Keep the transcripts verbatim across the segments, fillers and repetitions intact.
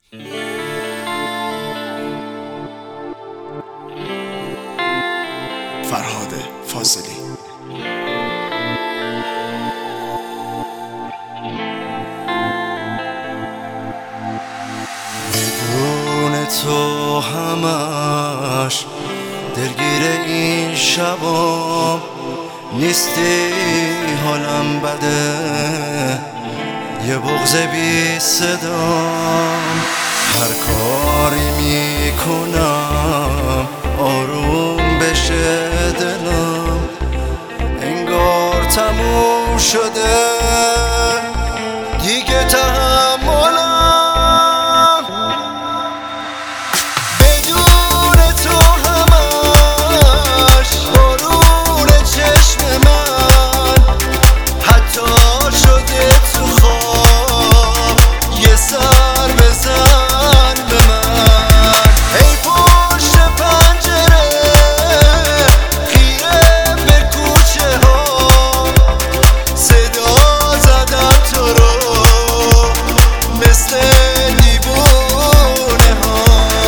فرهاد فاضلی. بدون تو همش درگیر این شبام نیستی، حالم بده، یه بغض بی صدام. هر کاری میکنم آروم بشه دلم، انگار تموم شده دیگه تحملم. بدون تو همش بارون چشم من حتی شده تو خواب یه سر بزن به من. ای پشت پنجره خیره به کوچه ها، صدا زدم تو رو مثل دیوونه ها.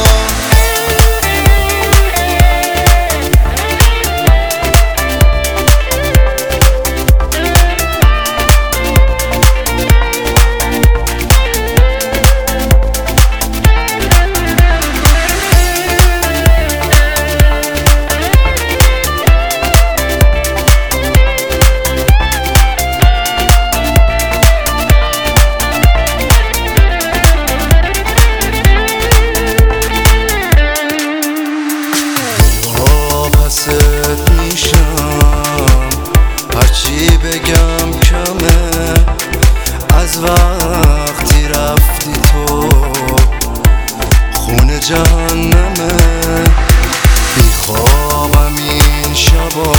هرچی بگم کمه از وقتی رفتی تو، خونه جهنمه. بیخوابم این شبا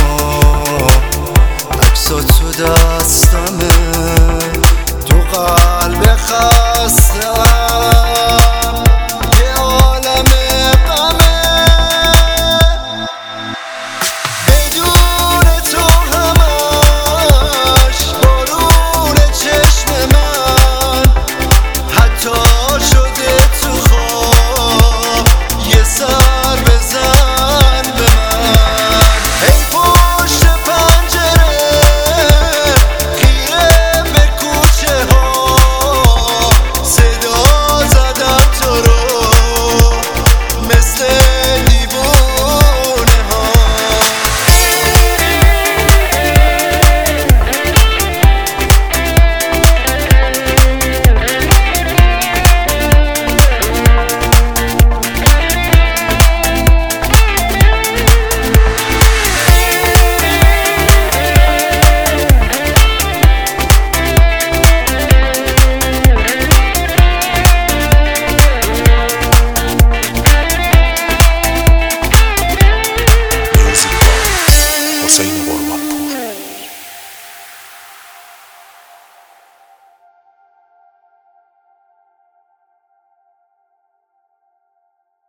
عکسات تو دستمه، تو قلب خسته